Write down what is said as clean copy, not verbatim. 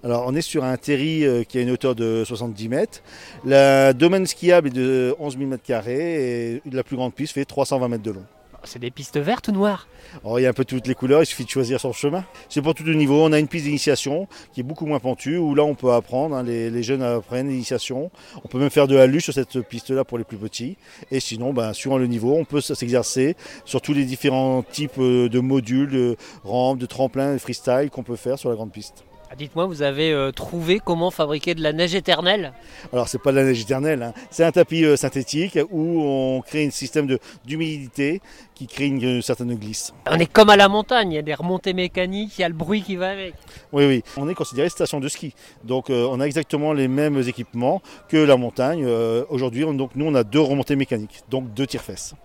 Alors, on est sur un terri qui a une hauteur de 70 mètres. Le domaine skiable est de 11 000 mètres carrés et la plus grande piste fait 320 mètres de long. C'est des pistes vertes ou noires? Alors, il y a un peu toutes les couleurs, il suffit de choisir son chemin. C'est pour tous les niveaux. On a une piste d'initiation qui est beaucoup moins pentue, où là on peut apprendre, les jeunes apprennent l'initiation. On peut même faire de la luge sur cette piste-là pour les plus petits. Et sinon, suivant le niveau, on peut s'exercer sur tous les différents types de modules, de rampes, de tremplins, de freestyle qu'on peut faire sur la grande piste. Dites-moi, vous avez trouvé comment fabriquer de la neige éternelle? Alors c'est pas de la neige éternelle, hein. C'est un tapis synthétique où on crée un système d'humidité qui crée une certaine glisse. On est comme à la montagne, il y a des remontées mécaniques, il y a le bruit qui va avec. Oui, on est considéré station de ski. Donc on a exactement les mêmes équipements que la montagne. Aujourd'hui, nous on a 2 remontées mécaniques, donc 2 tire-fesses.